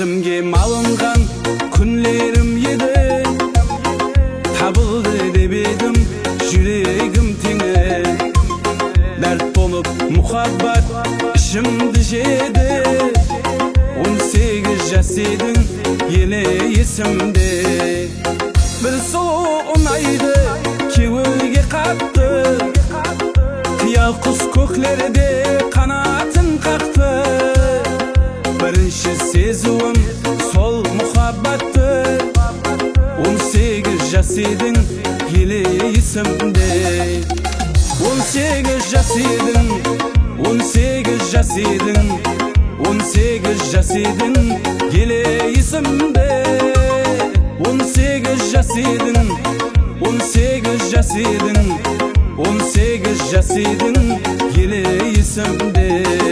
Сезімге малынған күнлерім еді, табылды деп едім жүрегім теңі. Дәрт болып мұхаббат ішімді жеді, 18 жас едің еле есімде. Бір сұлу ұнайды кеуілге қатты, қиял құс көклерде қанатын қақты. Бірінші сезуім сол мұхаббатты, 18 жас едің еле есімде. 18 жас едің, 18 жас едің, 18 жас едің еле есімде. 18 жас едің, 18 жас едің, 18 жас едің еле есімде.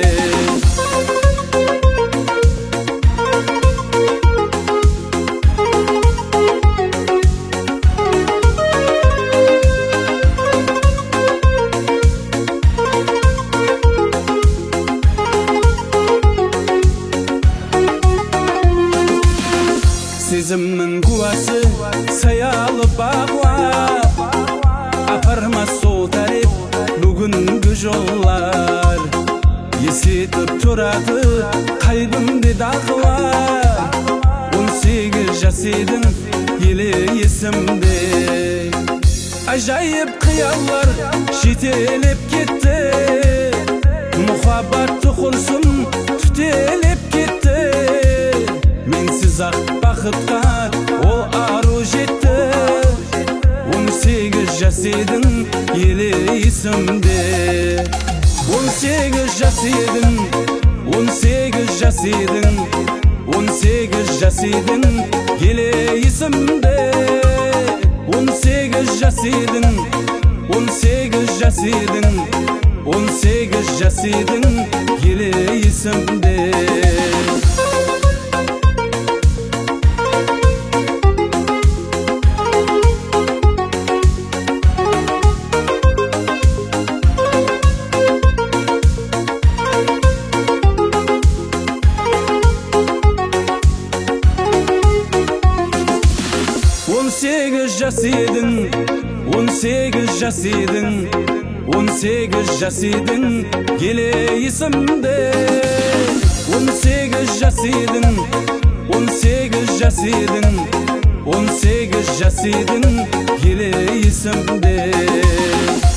Сезімнің куәсі саялы бағлап, апармас сол тарих бүгінгі жоллар. Есетіп тұрады қалбымды дағлар, 18 жас едің еле есімде. Ажайып қияллар жетелеп кетті, мұхаббатты құрсын түтелеп кетті. Менсіз ақ бақытқа ол ару жетті, 18 жас едің еле есімде. 18 жас едің, 18 жас едің, 18 жас едің еле есімде. 18 жас едің, 18 жас едің, 18 жас едің еле есімде. 18 jас едің, 18 жас едің, 18 жас едің еле есімде. 18 жас едің, 18 жас едің, 18 жас едің еле есімде.